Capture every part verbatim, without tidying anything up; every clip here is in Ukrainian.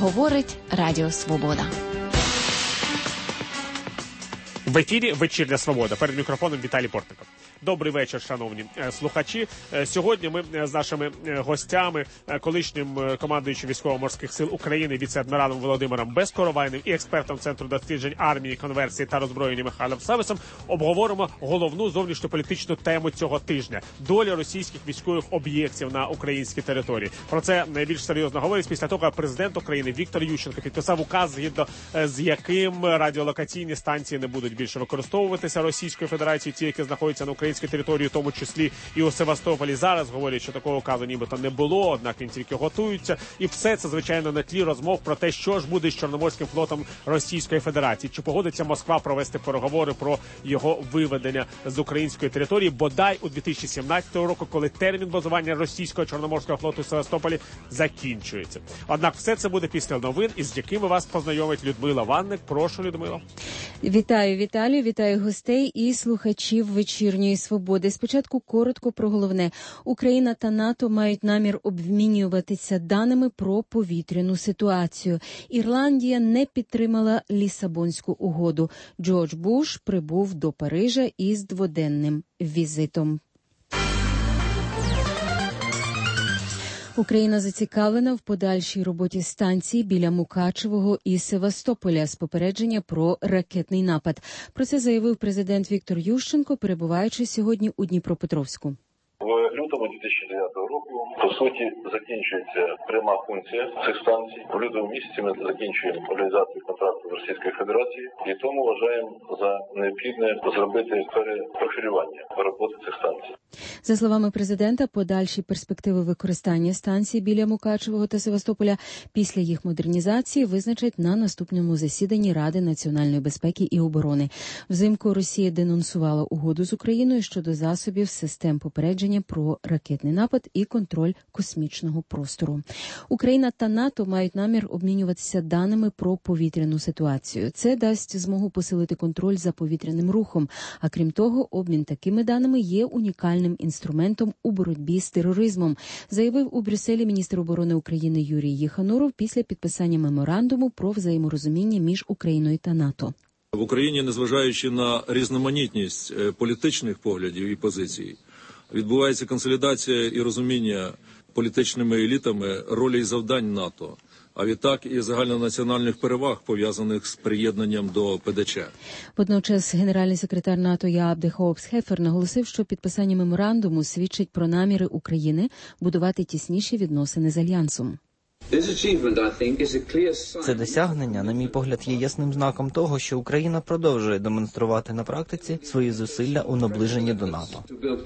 Говорить Радіо Свобода. В ефірі «Вечірня Свобода». Перед мікрофоном Віталій Портников. Добрий вечір, шановні слухачі. Сьогодні ми з нашими гостями, колишнім командуючим військово-морських сил України, віце-адміралом Володимиром Безкоровайним і експертом Центру досліджень армії, конверсії та роззброєння Михайлом Сависом обговоримо головну зовнішньополітичну тему цього тижня – доля російських військових об'єктів на українській території. Про це найбільш серйозно говорить після того, як президент України Віктор Ющенко підписав указ, згідно з яким радіолокаційні станції не будуть більше використовуватися Російською Федерацією, ті, які знаходяться на українській території, в тому числі і у Севастополі. Зараз говорять, що такого указу нібито не було, однак він тільки готується. І все це, звичайно, на тлі розмов про те, що ж буде з Чорноморським флотом Російської Федерації. Чи погодиться Москва провести переговори про його виведення з української території, бодай у дві тисячі сімнадцятого року, коли термін базування російського Чорноморського флоту в Севастополі закінчується. Однак все це буде після новин, із якими вас познайомить Людмила Ванник. Прошу, Людмила. Вітаю, Віталію, вітаю гостей і слухачів «Вечірньої Свободи». Спочатку коротко про головне. Україна та НАТО мають намір обмінюватися даними про повітряну ситуацію. Ірландія не підтримала Лісабонську угоду. Джордж Буш прибув до Парижа із дводенним візитом. Україна зацікавлена в подальшій роботі станцій біля Мукачевого і Севастополя з попередження про ракетний напад. Про це заявив президент Віктор Ющенко, перебуваючи сьогодні у Дніпропетровську. В лютому дві тисячі дев'ятого року, по суті, закінчується пряма функція цих станцій. В лютому місяці ми закінчуємо реалізацію контракту з Російською Федерацією і тому вважаємо за необхідне зробити перепрофілювання роботи цих станцій. За словами президента, подальші перспективи використання станцій біля Мукачевого та Севастополя після їх модернізації визначать на наступному засіданні Ради національної безпеки і оборони. Взимку Росія денонсувала угоду з Україною щодо засобів систем попередження про ракетний напад і контроль космічного простору. Україна та НАТО мають намір обмінюватися даними про повітряну ситуацію. Це дасть змогу посилити контроль за повітряним рухом. А крім того, обмін такими даними є унікальним інструментом у боротьбі з тероризмом, заявив у Брюсселі міністр оборони України Юрій Єхануров після підписання меморандуму про взаєморозуміння між Україною та НАТО. В Україні, незважаючи на різноманітність політичних поглядів і позицій, відбувається консолідація і розуміння політичними елітами ролі і завдань НАТО, а відтак і загальнонаціональних переваг, пов'язаних з приєднанням до Пе Де Че. Водночас генеральний секретар НАТО Яап де Хоопс-Хефер наголосив, що підписання меморандуму свідчить про наміри України будувати тісніші відносини з Альянсом. Це досягнення, на мій погляд, є ясним знаком того, що Україна продовжує демонструвати на практиці свої зусилля у наближенні до НАТО.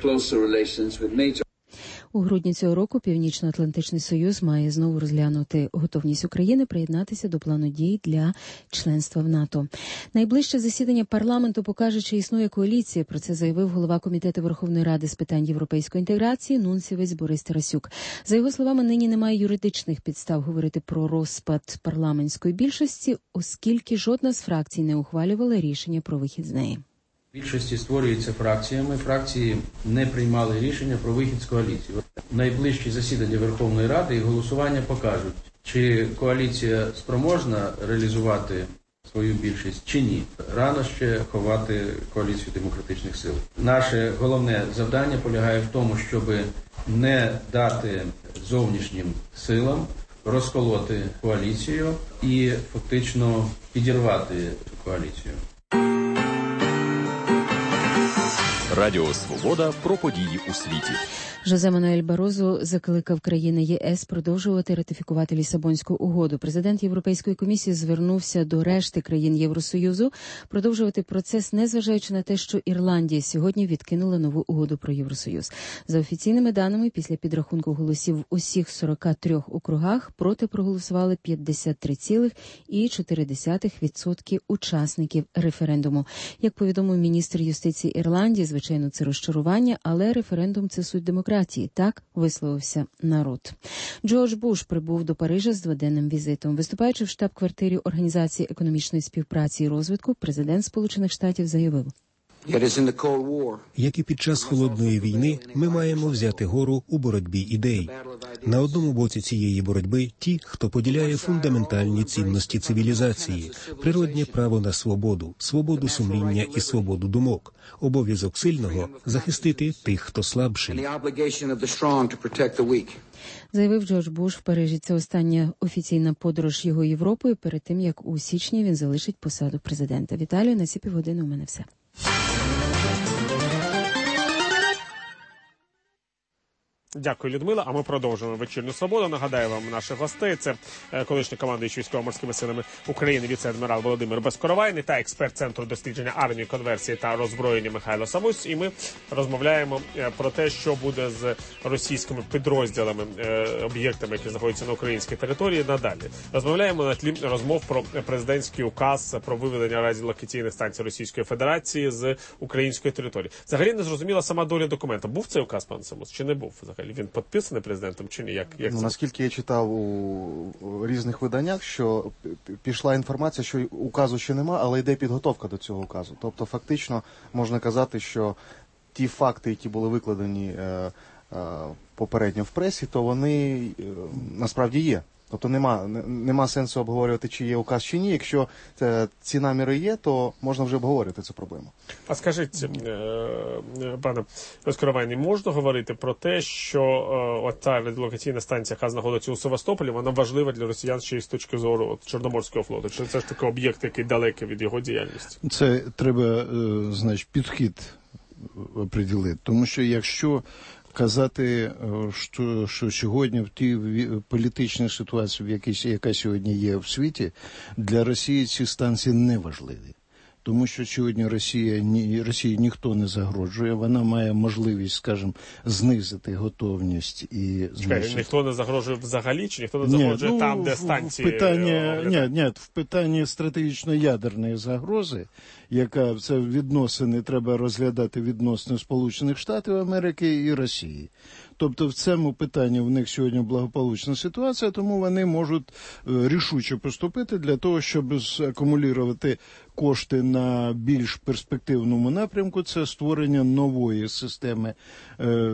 У грудні цього року Північно-Атлантичний Союз має знову розглянути готовність України приєднатися до плану дій для членства в НАТО. Найближче засідання парламенту покаже, чи існує коаліція. Про це заявив голова Комітету Верховної Ради з питань європейської інтеграції нунцієвець Борис Тарасюк. За його словами, нині немає юридичних підстав говорити про розпад парламентської більшості, оскільки жодна з фракцій не ухвалювала рішення про вихід з неї. Більшості створюються фракціями. Фракції не приймали рішення про вихід з коаліції. Найближчі засідання Верховної Ради і голосування покажуть, чи коаліція спроможна реалізувати свою більшість, чи ні. Рано ще ховати коаліцію демократичних сил. Наше головне завдання полягає в тому, щоб не дати зовнішнім силам розколоти коаліцію і фактично підірвати коаліцію. Радіо «Свобода» про події у світі. Жозе Мануель Барозо закликав країни Є Ес продовжувати ратифікувати Лісабонську угоду. Президент Європейської комісії звернувся до решти країн Євросоюзу продовжувати процес, незважаючи на те, що Ірландія сьогодні відкинула нову угоду про Євросоюз. За офіційними даними, після підрахунку голосів в усіх сорока трьох округах проти проголосували п'ятдесят три цілих чотири десятих відсотка учасників референдуму. Як повідомив міністр юстиції Ірландії, звичайно, це розчарування, але референдум – це суть демократії. Так висловився народ. Джордж Буш прибув до Парижа з дводенним візитом. Виступаючи в штаб-квартирі Організації економічної співпраці і розвитку, президент Сполучених Штатів заявив: Як і під час холодної війни, ми маємо взяти гору у боротьбі ідей. На одному боці цієї боротьби ті, хто поділяє фундаментальні цінності цивілізації, природнє право на свободу, свободу сумління і свободу думок, обов'язок сильного – захистити тих, хто слабший. Заявив Джордж Буш в Парижі. Це остання офіційна подорож його Європою перед тим, як у січні він залишить посаду президента. Віталію, на ці півгодини у мене все. Дякую, Людмила. А ми продовжуємо вечірню свободу. Нагадаю вам наших гостей. Це колишній командуючий військово-морськими силами України віце-адмірал Володимир Безкоровайний та експерт Центру дослідження армії, конверсії та роззброєння Михайло Самусь. І ми розмовляємо про те, що буде з російськими підрозділами, об'єктами, які знаходяться на українській території, надалі. Розмовляємо на тлі розмов про президентський указ про виведення радіолокаційних станцій Російської Федерації з української території. Взагалі не зрозуміла сама доля документа. Був цей указ, пан Самусь, чи не був? Він підписаний президентом чи ні? Як, як ну, наскільки я читав у різних виданнях, що пішла інформація, що указу ще нема, але йде підготовка до цього указу. Тобто фактично можна казати, що ті факти, які були викладені е, е, попередньо в пресі, то вони е, насправді є. Тобто нема, нема сенсу обговорювати, чи є указ, чи ні. Якщо це, ці наміри є, то можна вже обговорювати цю проблему. А скажіть, пане Безкоровайний, можна говорити про те, що оця радіолокаційна станція, яка знаходиться у Севастополі, вона важлива для росіян ще й з точки зору от, Чорноморського флоту? Чи це ж такий об'єкт, який далекий від його діяльності? Це треба, значить, підхід оприділити. Тому що якщо казати, що, що сьогодні в тій політичній ситуації, в якій, яка сьогодні є в світі, для Росії ці станції не важливі. Тому що сьогодні Росія, ні, Росії ніхто не загрожує, вона має можливість, скажімо, знизити готовність і... Чекай, значить... ніхто не загрожує взагалі, чи ніхто не загрожує ні, ну, там, де станції... В питанні, ні, ні, в питанні стратегічно-ядерної загрози, яка це відносини, треба розглядати відносини Сполучених Штатів Америки і Росії. Тобто в цьому питанні в них сьогодні благополучна ситуація, тому вони можуть рішуче поступити для того, щоб закумулювати кошти на більш перспективному напрямку. Це створення нової системи е,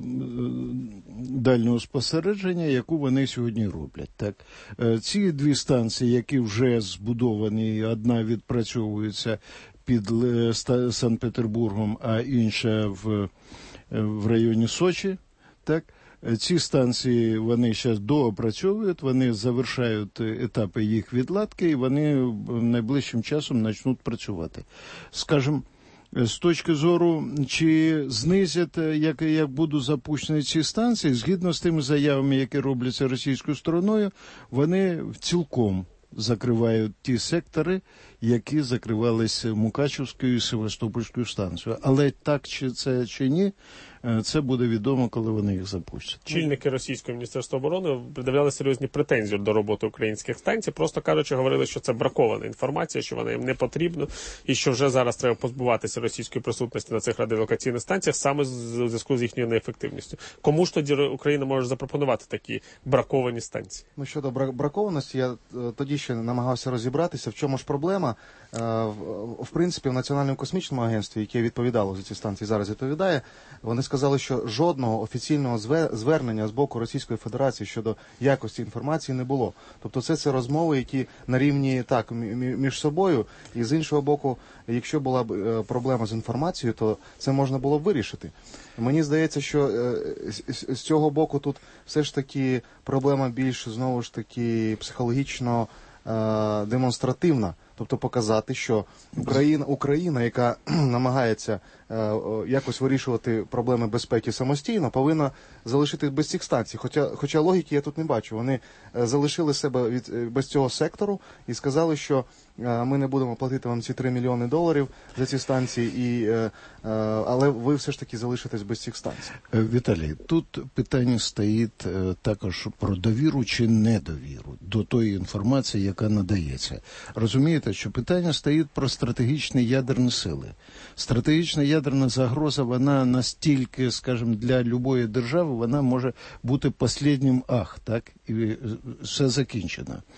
дальнього спостереження, яку вони сьогодні роблять. Так? Е, ці дві станції, які вже збудовані, одна відпрацьовується під Санкт-Петербургом, а інша в, в районі Сочі. Так, ці станції вони зараз доопрацьовують, вони завершають етапи їх відладки і вони найближчим часом почнуть працювати. Скажімо, з точки зору, чи знизять, як, як будуть запущені ці станції, згідно з тими заявами, які робляться російською стороною, вони цілком закривають ті сектори, які закривалися Мукачевською і Севастопольською станцією. Але так чи це чи ні, це буде відомо, коли вони їх запустять. Чільники російського міністерства оборони пред'являли серйозні претензії до роботи українських станцій, просто кажучи, говорили, що це бракована інформація, що вона їм не потрібна, і що вже зараз треба позбуватися російської присутності на цих радіолокаційних станціях саме в зв'язку з їхньою неефективністю. Кому ж тоді Україна може запропонувати такі браковані станції? Ну, щодо бракованості, я тоді ще намагався розібратися, в чому ж проблема. В принципі, в Національному космічному агентстві, яке відповідало за ці станції, зараз відповідає, вони сказали, що жодного офіційного звернення з боку Російської Федерації щодо якості інформації не було. Тобто це це розмови, які на рівні так між собою, і з іншого боку, якщо була б проблема з інформацією, то це можна було б вирішити. Мені здається, що з цього боку тут все ж таки проблема більш, знову ж таки, психологічно демонстративна. Тобто показати, що Україна, Україна, яка намагається е, якось вирішувати проблеми безпеки самостійно, повинна залишити без цих станцій. Хоча, хоча логіки я тут не бачу. Вони е, залишили себе від, без цього сектору і сказали, що е, ми не будемо платити вам ці три мільйони доларів за ці станції, і, е, е, але ви все ж таки залишитесь без цих станцій. Віталій, тут питання стоїть е, також про довіру чи недовіру до тої інформації, яка надається. Розумієте, що питання стоїть про стратегічні ядерні сили. Стратегічна ядерна загроза, вона настільки, скажімо, для любої держави, вона може бути останнім ах, так, і все закінчено.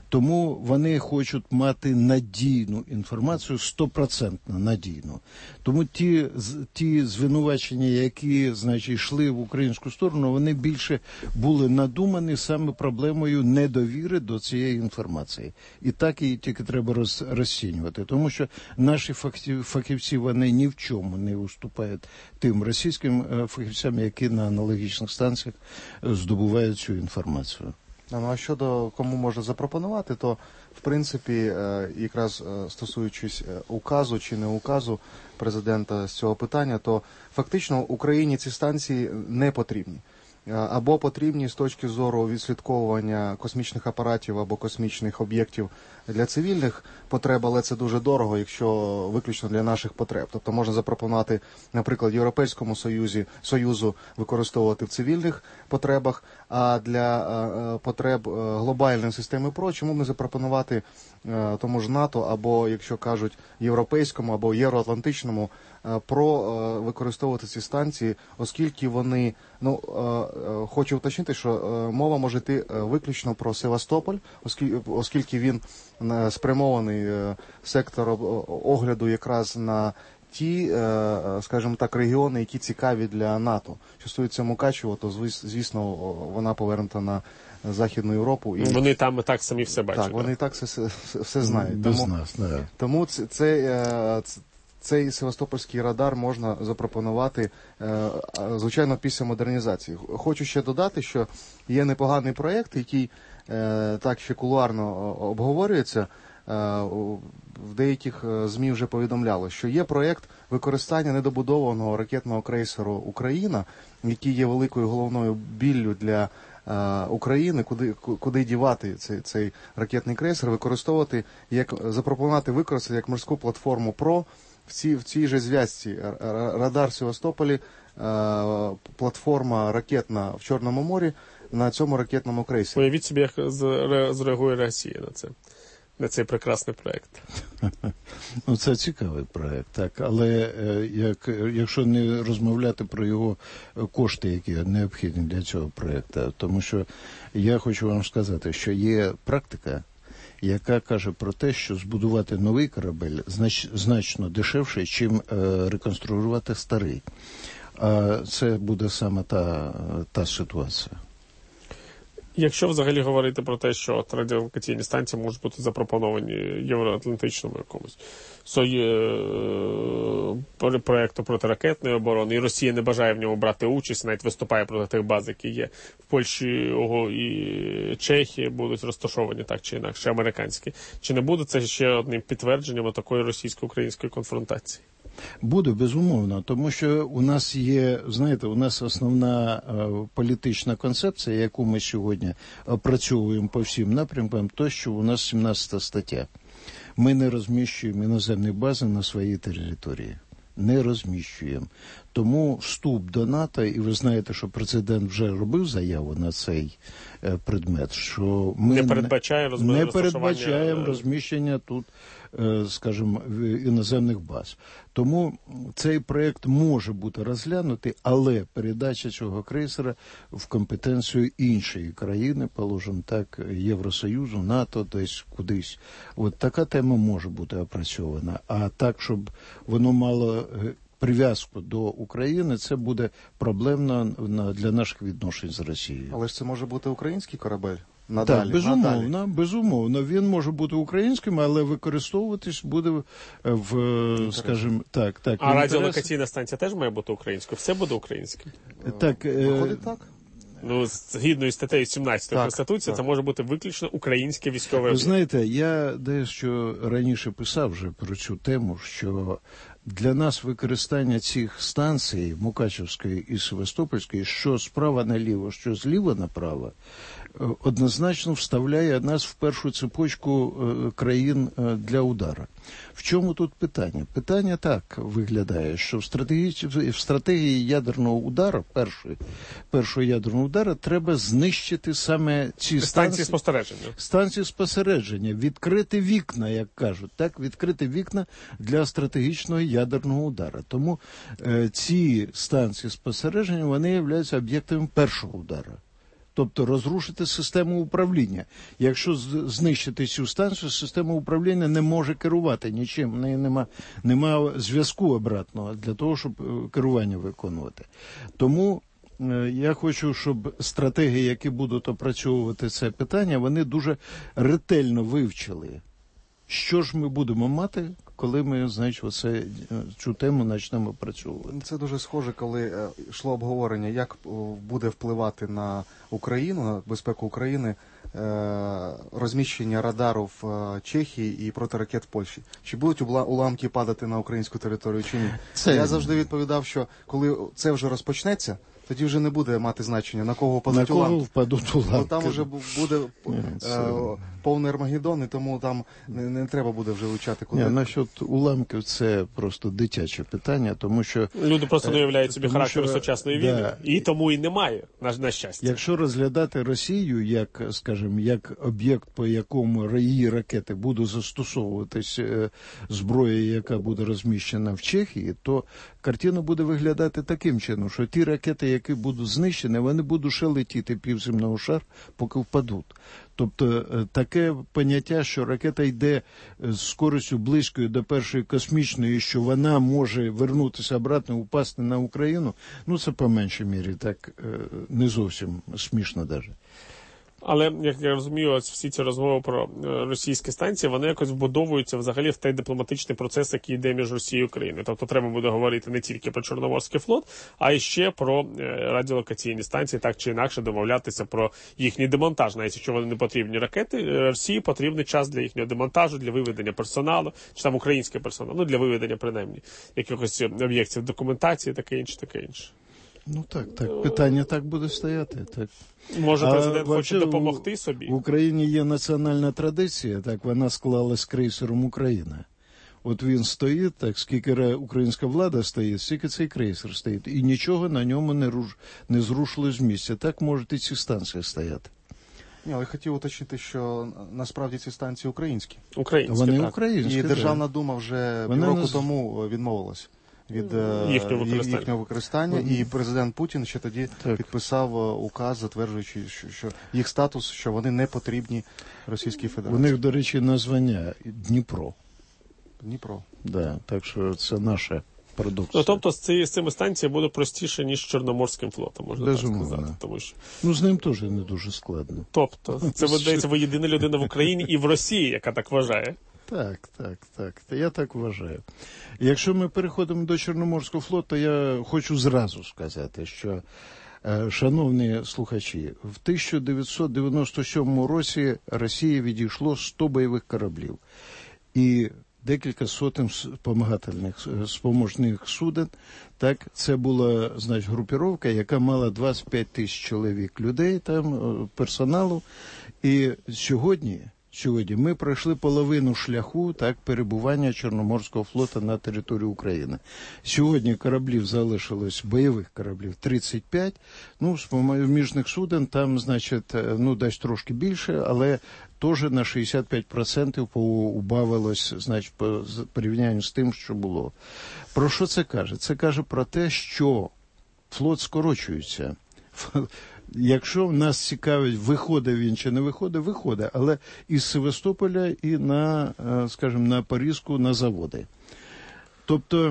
Тому вони хочуть мати надійну інформацію, стопроцентно надійну. Тому ті, ті звинувачення, які, значить, йшли в українську сторону, вони більше були надумані саме проблемою недовіри до цієї інформації. І так її тільки треба роз, розцінювати. Тому що наші фахівці, вони ні в чому не уступають тим російським фахівцям, які на аналогічних станціях здобувають цю інформацію. Ну, а щодо кому можна запропонувати, то, в принципі, якраз стосуючись указу чи не указу президента з цього питання, то фактично Україні ці станції не потрібні. Або потрібні з точки зору відслідковування космічних апаратів або космічних об'єктів для цивільних потреб, але це дуже дорого, якщо виключно для наших потреб. Тобто можна запропонувати, наприклад, Європейському Союзі, Союзу використовувати в цивільних потребах, а для потреб глобальної системи ПРО, чому б не запропонувати тому ж НАТО, або, якщо кажуть, європейському, або євроатлантичному ПРО використовувати ці станції, оскільки вони, ну, хочу уточнити, що мова може йти виключно про Севастополь, оскільки він спрямований сектор огляду якраз на ті, скажімо так, регіони, які цікаві для НАТО. Що стосується Мукачево, то, звісно, вона повернута на Західну Європу. І вони там і так самі все бачать. Так, вони і так все, все, все знають. Без тому, нас, да. Тому це, це, цей севастопольський радар можна запропонувати, звичайно, після модернізації. Хочу ще додати, що є непоганий проєкт, який так ще кулуарно обговорюється. В деяких ЗМІ вже повідомляли, що є проєкт використання недобудованого ракетного крейсеру «Україна», який є великою головною біллю для України, куди, куди дівати цей, цей ракетний крейсер, використовувати, як, запропонувати використати як морську платформу ПРО в цій, в цій же зв'язці. Радар в Севастополі, платформа ракетна в Чорному морі на цьому ракетному крейсері. Уявіть собі, як зреагує Росія на це. На цей прекрасний проєкт. Ну, це цікавий проєкт, так. Але як, якщо не розмовляти про його кошти, які необхідні для цього проєкту, тому що я хочу вам сказати, що є практика, яка каже про те, що збудувати новий корабель знач, значно дешевше, чим е, реконструювати старий. А це буде саме та, та ситуація. Якщо взагалі говорити про те, що радіолокаційні станції можуть бути запропоновані євроатлантичному якомусь проєкту протиракетної оборони, і Росія не бажає в ньому брати участь, навіть виступає проти тих баз, які є в Польщі і Чехії, будуть розташовані так чи інакше, американські. Чи не буде це ще одним підтвердженням такої російсько-української конфронтації? Буде, безумовно, тому що у нас є, знаєте, у нас основна е, політична концепція, яку ми сьогодні опрацьовуємо по всім напрямкам, то, що у нас сімнадцята стаття. Ми не розміщуємо іноземні бази на своїй території. Не розміщуємо. Тому вступ до НАТО, і ви знаєте, що президент вже робив заяву на цей е, предмет, що ми не, передбачає розмі... не передбачаємо розміщення тут, е, скажімо, іноземних баз. Тому цей проєкт може бути розглянутий, але передача цього крейсера в компетенцію іншої країни, положимо так, Євросоюзу, НАТО, десь кудись. От така тема може бути опрацьована. А так, щоб воно мало прив'язку до України, це буде проблемно для наших відношень з Росією. Але ж це може бути український корабель? Надалі, так, безумовно, надалі. безумовно. Він може бути українським, але використовуватись буде в, скажімо, так, так. А радіолокаційна станція теж має бути українською? Все буде українським? Так. Виходить так? Ну, згідно із статтею сімнадцятої Конституції, це може бути виключно українське військове об'єкт. Ви знаєте, я дещо раніше писав вже про цю тему, що для нас використання цих станцій, Мукачевської і Севастопольської, що справа наліво, що зліва направо, однозначно вставляє нас в першу цепочку країн для удару. В чому тут питання? Питання так виглядає, що в стратегії, в стратегії ядерного удару, першої, першого ядерного удару, треба знищити саме ці станції, станції спостереження. Станції спостереження, відкрити вікна, як кажуть, так, відкрити вікна для стратегічного ядерного удару. Тому е, ці станції спостереження, вони являються об'єктами першого удару. Тобто розрушити систему управління. Якщо знищити цю станцію, система управління не може керувати нічим, в неї нема, нема зв'язку обратного для того, щоб керування виконувати. Тому я хочу, щоб стратегії, які будуть опрацьовувати це питання, вони дуже ретельно вивчили, що ж ми будемо мати, коли ми, значить, оце, цю тему почнемо працювати. Це дуже схоже, коли йшло обговорення, як буде впливати на Україну, на безпеку України, розміщення радару в Чехії і протиракет в Польщі. Чи будуть уламки падати на українську територію, чи ні? Це... Я завжди відповідав, що коли це вже розпочнеться, тоді вже не буде мати значення, на кого впадуть уламки. На кого впадуть уламки. Бо там вже буде е, повний Армагеддон, і тому там не, не треба буде вже вивчати, куди. Ні, насчет уламків це просто дитяче питання, тому що... Люди просто не уявляють собі характеру що, сучасної да, війни, і тому і немає, на, на щастя. Якщо розглядати Росію як, скажімо, як об'єкт, по якому її ракети будуть застосовуватись зброя, яка буде розміщена в Чехії, то картина буде виглядати таким чином, що ті ракети, які будуть знищені, вони будуть ще летіти півземного шар, поки впадуть. Тобто таке поняття, що ракета йде з скоростю близькою до першої космічної, що вона може вернутися обратно, упасти на Україну, ну це по меншій мірі так не зовсім смішно навіть. Але, як я розумію, ось всі ці розмови про російські станції, вони якось вбудовуються взагалі в той дипломатичний процес, який йде між Росією і Україною. Тобто треба буде говорити не тільки про Чорноморський флот, а й ще про радіолокаційні станції, так чи інакше домовлятися про їхній демонтаж. Навіть якщо вони не потрібні ракети, Росії потрібний час для їхнього демонтажу, для виведення персоналу, чи там український персонал, ну для виведення, принаймні, якихось об'єктів документації, таке інше, таке інше. Ну так, так, питання так буде стояти. Так. Може, президент а, хоче допомогти собі? В Україні є національна традиція, так, вона склалась крейсером «Україна». От він стоїть, так, скільки українська влада стоїть, стільки цей крейсер стоїть. І нічого на ньому не, руш, не зрушило з місця. Так можуть і ці станції стояти. Ні, але хотів уточнити, що насправді ці станції українські. Українські, Вони так. українські, І так. Державна Дума вже півроку нас... тому відмовилась від їхнього використання, їхнього використання. І президент Путін ще тоді так. підписав указ, затверджуючи, що, що їх статус, що вони не потрібні Російській Федерації. У них, до речі, названня Дніпро. Дніпро. Да, так що це наша продукція. Ну, тобто з, ці, з цими станціями буде простіше, ніж з Чорноморським флотом, можна Безумовно. так сказати. Тому що... Ну, з ним теж не дуже складно. Тобто, це, видається, ви єдина людина в Україні і в Росії, яка так вважає. Так, так, так. Я так вважаю. Якщо ми переходимо до Чорноморського флоту, я хочу зразу сказати, що, шановні слухачі, в тисяча дев'ятсот дев'яносто сьомому році Росії відійшло сто бойових кораблів і декілька сотень спомагательних, споможних суден. Так, це була, значить, групіровка, яка мала двадцять п'ять тисяч чоловік людей, там, персоналу. І сьогодні... Сьогодні ми пройшли половину шляху так, перебування Чорноморського флоту на території України. Сьогодні кораблів залишилось, бойових кораблів, тридцять п'ять. Ну, споміжних суден там, значить, ну, десь трошки більше, але теж на шістдесят п'ять відсотків поубавилось, значить, по порівнянню з тим, що було. Про що це каже? Це каже про те, що флот скорочується. Якщо нас цікавить, виходить він чи не виходить, виходить, але із Севастополя і на, скажімо, на Паризьку, на заводи. Тобто,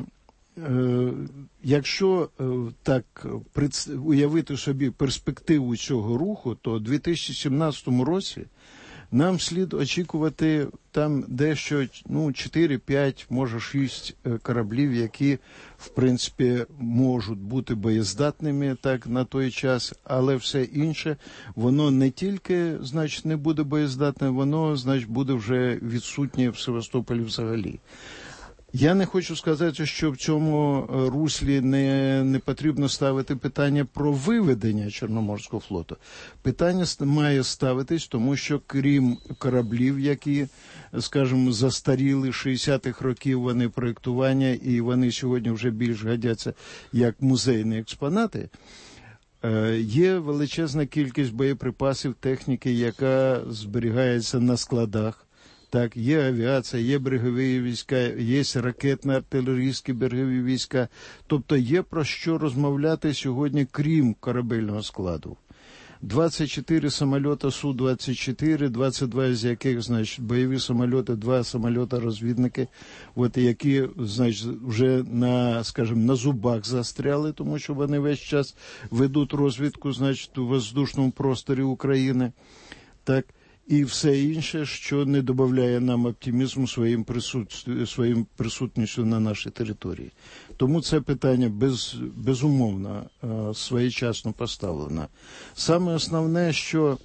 якщо так уявити собі перспективу цього руху, то у дві тисячі сімнадцятому році нам слід очікувати там дещо, ну, чотири, п'ять, може шість кораблів, які, в принципі, можуть бути боєздатними так на той час, але все інше, воно не тільки, значить, не буде боєздатне, воно, значить, буде вже відсутнє в Севастополі взагалі. Я не хочу сказати, що в цьому руслі не, не потрібно ставити питання про виведення Чорноморського флоту. Питання має ставитись, тому що крім кораблів, які, скажімо, застаріли шістдесятих років вони проєктування, і вони сьогодні вже більш годяться як музейні експонати, є величезна кількість боєприпасів, техніки, яка зберігається на складах. Так, є авіація, є берегові війська, є ракетно-артилерійські берегові війська. Тобто є про що розмовляти сьогодні, крім корабельного складу. двадцять чотири самоліта Су двадцять чотири, двадцять два з яких, значить, бойові самоліти, два самоліта-розвідники, от, які, значить, вже на, скажімо, на зубах застряли, тому що вони весь час ведуть розвідку, значить, у воздушному просторі України. Так. І все інше, що не додає нам оптимізму своїм, присут... своїм присутністю на нашій території. Тому це питання без... безумовно своєчасно поставлено. Саме основне, що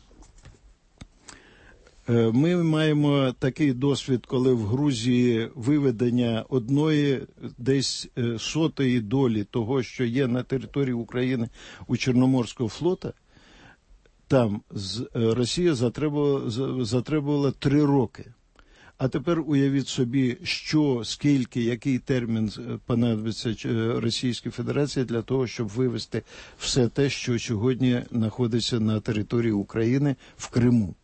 ми маємо такий досвід, коли в Грузії виведення одної десь сотої долі того, що є на території України у Чорноморського флота, там Росія затребувала, затребувала три роки. А тепер уявіть собі, що, скільки, який термін понадобиться Російській Федерації для того, щоб вивести все те, що сьогодні знаходиться на території України в Криму.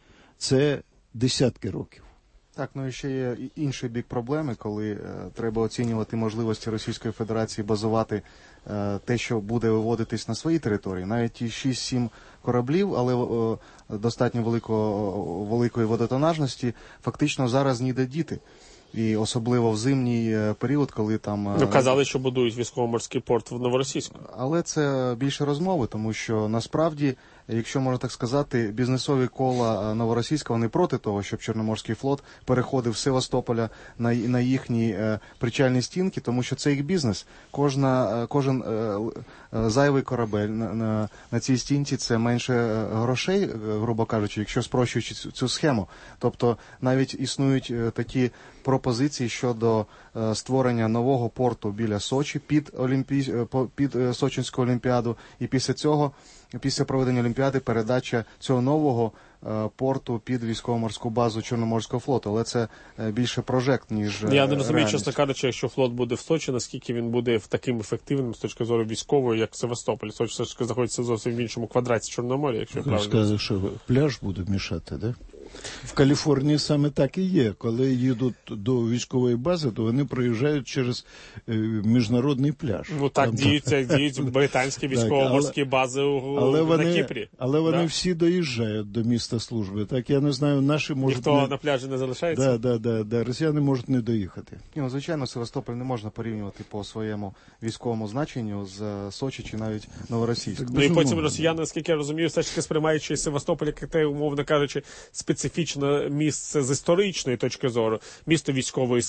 Це десятки років. Так, ну і ще є інший бік проблеми, коли е, треба оцінювати можливості Російської Федерації базувати е, те, що буде виводитись на своїй території. Навіть ті шість-сім кораблів, але е, достатньо великого, великої водотонажності, фактично зараз ніде діти. І особливо в зимній період, коли там... Ну, казали, що будують військово-морський порт в Новоросійську. Але це більше розмови, тому що насправді, якщо можна так сказати, бізнесові кола Новоросійська, вони проти того, щоб Чорноморський флот переходив з Севастополя на, на їхні е, причальні стінки, тому що це їх бізнес. Кожна, кожен е, е, зайвий корабель на, на, на цій стінці – це менше грошей, грубо кажучи, якщо спрощуючи цю, цю схему. Тобто навіть існують е, такі пропозиції щодо е, створення нового порту біля Сочі під, Олімпі... під е, Сочинську Олімпіаду, і після цього, після проведення Олімпіади, передача цього нового е, порту під військово-морську базу Чорноморського флоту. Але це е, більше прожект, ніж Я не розумію, реальність. Чесно кажучи, якщо флот буде в Сочі, наскільки він буде таким ефективним з точки зору військової, як Севастополь. Сочі все ж таки знаходиться зовсім в іншому квадраті Чорномор'я, якщо я правильно. Сказали, що пляж буде мішати, да? В Каліфорнії саме так і є. Коли їдуть до військової бази, то вони проїжджають через е, міжнародний пляж. Ну так діються, діють британські військово-морські бази у, але вони, на Кіпрі. Але вони да? всі доїжджають до міста служби. Так, я не знаю, наші можуть... Ніхто не... на пляжі не залишається? Да, да, да, да. Росіяни можуть не доїхати. Ну, звичайно, Севастополь не можна порівнювати по своєму військовому значенню з Сочі чи навіть Новоросійськом. Ну і потім росіяни, наскільки я розумію, все ж таки сприймаючи Севастополь, як те, умовно кажучи, специфічне місце з історичної точки зору, місто військової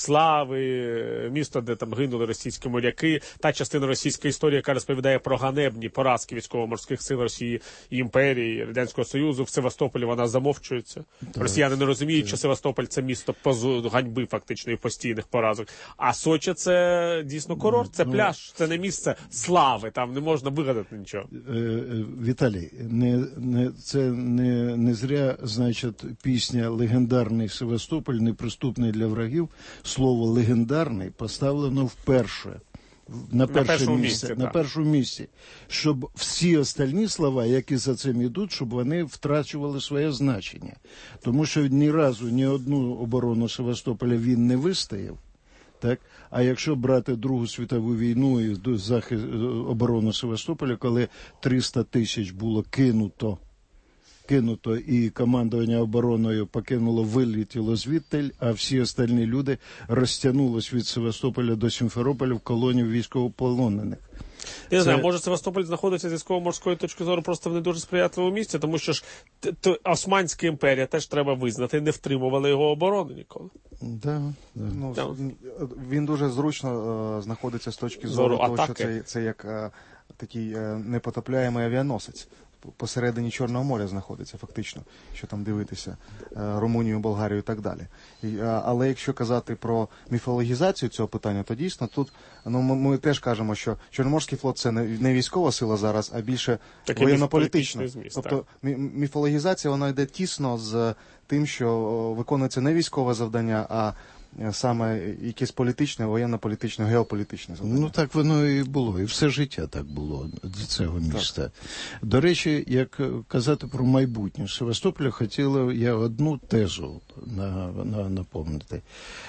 слави, місто, де там гинули російські моряки, та частина російської історії, яка розповідає про ганебні поразки військово-морських сил Росії, імперії, Радянського Союзу, в Севастополі вона замовчується. Так. Росіяни не розуміють, так. що Севастополь це місто позу ганьби фактично і постійних поразок. А Сочі це дійсно курорт, це пляж, це не місце слави, там не можна вигадати нічого. Віталій, не, не, це не, не зря, значить, пісня «Легендарний Севастополь, неприступний для врагів». Слово «легендарний» поставлено вперше. На, перше на першому місце, місці, на так. першому місці, щоб всі остальні слова, які за цим йдуть, щоб вони втрачували своє значення. Тому що ні разу ні одну оборону Севастополя він не вистояв. Так? А якщо брати Другу світову війну і захист, оборону Севастополя, коли триста тисяч було кинуто, кинуто і командування обороною покинуло, вилетіло звідти, а всі остальні люди розтягнулись від Севастополя до Сімферополя в колонію військовополонених. Я не Це... знаю, може Севастополь знаходиться з військово-морської точки зору просто в не дуже сприятливому місці, тому що ж т- т- Османська імперія, теж треба визнати, не втримувала його оборони ніколи. Да, да. Ну, да. Він, він дуже зручно е, знаходиться з точки зору, зору того, що це, це як е, такий е, непотопляємий авіаносець. Посередині Чорного моря знаходиться фактично, що там дивитися, Румунію, Болгарію і так далі. І, але якщо казати про міфологізацію цього питання, то дійсно тут ну, ми, ми теж кажемо, що Чорноморський флот це не, не військова сила зараз, а більше такий воєнно-політична. Зміст, тобто мі- міфологізація, вона йде тісно з тим, що виконується не військове завдання, а саме якесь політичне, воєнно-політичне, геополітичне завдання. Ну так воно і було, і все життя так було до цього міста. Так. До речі, як казати про майбутнє, Севастополя хотіла я одну тезу на, на, напомнити.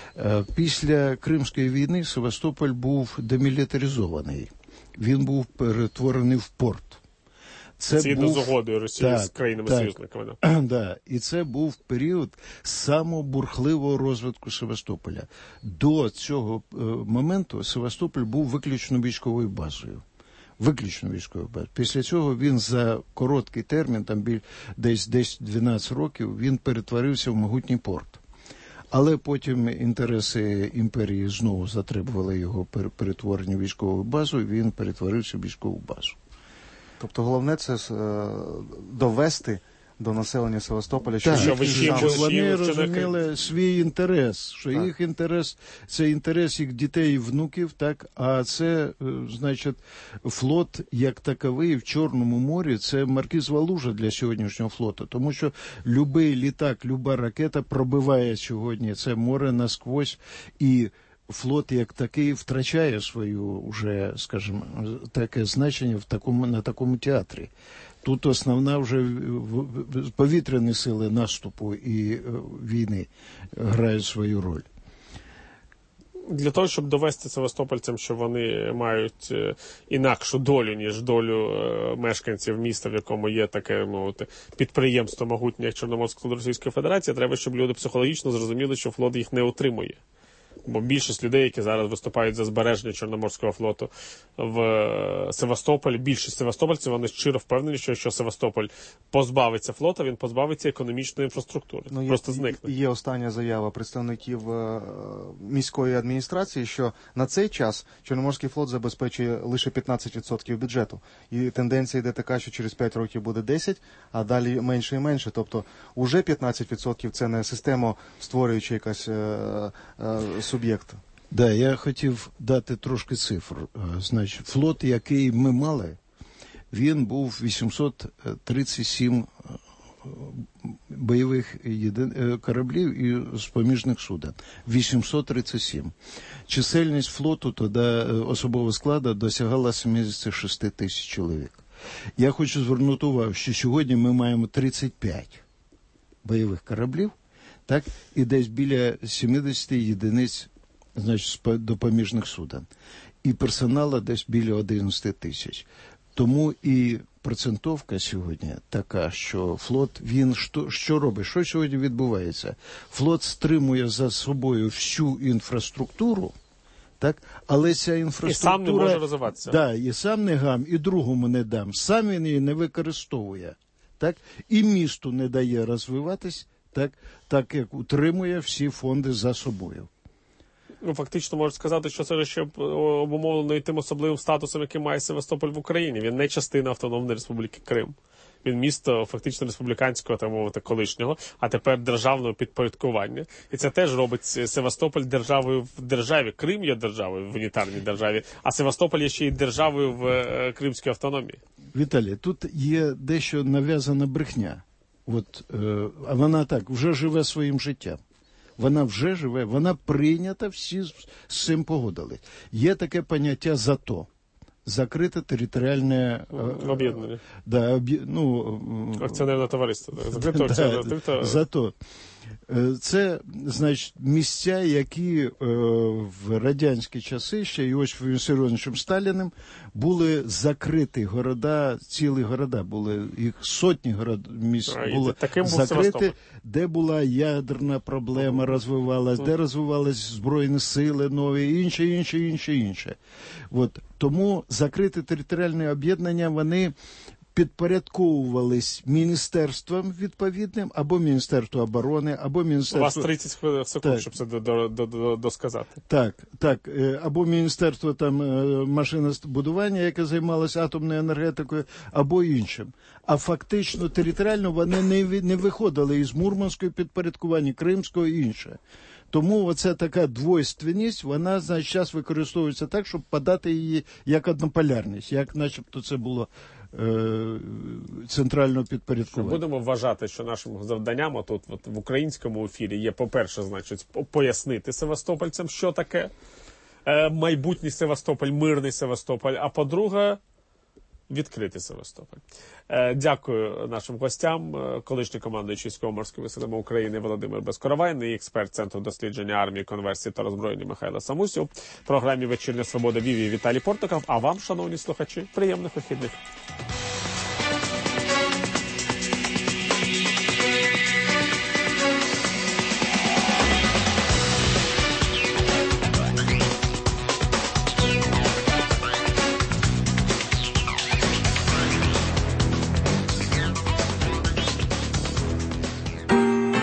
Після Кримської війни Севастополь був демілітаризований. Він був перетворений в порт. Це згідно був... з угодою Росії так, з країнами-союзниками. Да. І це був період самого бурхливого розвитку Севастополя. До цього е, моменту Севастополь був виключно військовою базою. Виключно військовою базою. Після цього він за короткий термін, там біль, десь, десь дванадцять років, він перетворився в могутній порт. Але потім інтереси імперії знову затребували його перетворення в військову базу, і він перетворився в військову базу. Тобто головне це е, довести до населення Севастополя, що, так, що, що, що, що вони розуміли свій інтерес, що так. їх інтерес – це інтерес їх дітей і внуків, так, а це, значить, флот як таковий в Чорному морі – це маркіз Валужа для сьогоднішнього флоту, тому що любий літак, люба ракета пробиває сьогодні це море насквозь, і флот як такий втрачає свою вже, скажімо, таке значення в такому, на такому театрі. Тут основна вже повітряні сили наступу і війни грають свою роль. Для того, щоб довести севастопольцям, що вони мають інакшу долю, ніж долю мешканців міста, в якому є таке мовити, підприємство могутнє, як Чорноморський флот Російської Федерації, треба, щоб люди психологічно зрозуміли, що флот їх не утримує. Бо більшість людей, які зараз виступають за збереження Чорноморського флоту в Севастополі, більшість севастопольців, вони щиро впевнені, що якщо Севастополь позбавиться флота, він позбавиться економічної інфраструктури. Ну, просто є, зникне. Є остання заява представників е, міської адміністрації, що на цей час Чорноморський флот забезпечує лише п'ятнадцять відсотків бюджету. І тенденція йде така, що через п'ять років буде десять, а далі менше і менше. Тобто уже п'ятнадцять відсотків це не система, створюючи якась е, е, суб'єкт. Да, я хотів дати трошки цифр. Значить, флот, який ми мали, він був вісімсот тридцять сім бойових кораблів і споміжних суден. вісімсот тридцять сім. Чисельність флоту тоді особового складу досягала сімдесят шість тисяч чоловік. Я хочу звернути увагу, що сьогодні ми маємо тридцять п'ять бойових кораблів, так, і десь біля сімдесят єдиниць, значить, допоміжних суден. І персонала десь біля одинадцять тисяч. Тому і процентовка сьогодні така, що флот, він що, що робить? Що сьогодні відбувається? Флот стримує за собою всю інфраструктуру, так? Але ця інфраструктура... І сам не може розвиватися. Да, і сам не гам, і другому не дам. Сам він її не використовує, так? І місту не дає розвиватись, так, так як утримує всі фонди за собою. Ну, фактично можна сказати, що це ще обумовлено і тим особливим статусом, який має Севастополь в Україні. Він не частина Автономної Республіки Крим. Він місто фактично республіканського, так мовити, колишнього, а тепер державного підпорядкування. І це теж робить Севастополь державою в державі. Крим є державою в унітарній державі, а Севастополь є ще й державою в Кримській автономії. Віталій, тут є дещо нав'язана брехня. От, е, а вона так, вже живе своїм життям. Вона вже живе, вона прийнята, всі з, з цим погодились. Є таке поняття «зато». Закрите територіальне... Об'єднання. Да, об'є, ну, акціонерне товариство. Закрите акціонерне товариство. Зато. Це, значить, місця, які е, в радянські часи, ще Іосифом Вісаріоновичем Сталіним, були закриті города, цілі города, були, їх сотні город, місць а, були закриті, де була ядерна проблема, розвивалась, mm. де розвивались збройні сили нові, інше, інше, інше, інше. От. Тому закриті територіальні об'єднання, вони підпорядковувались міністерством відповідним, або Міністерство оборони, або Міністерство... У вас тридцять секунд, щоб це досказати. Так, так. Або Міністерство там машинобудування, яке займалося атомною енергетикою, або іншим. А фактично територіально вони не, не виходили із Мурманського підпорядкування, Кримського і інше. Тому оця така двойственність, вона, значить, зараз використовується так, щоб подати її як однополярність, як начебто це було е, центрального підпорядкування. Будемо вважати, що нашим завданням отут, от, в українському ефірі є, по-перше, значить, пояснити севастопольцям, що таке е, майбутній Севастополь, мирний Севастополь, а по-друге, відкрити Севастополь. Е, дякую нашим гостям, колишній командуючий Військово-морськими силами України Володимир Безкоровайний, експерт Центру дослідження армії, конверсії та роззброєння Михайло Самусів, в програмі «Вечірня Свобода» вів і Віталій Портников. А вам, шановні слухачі, приємних вихідних.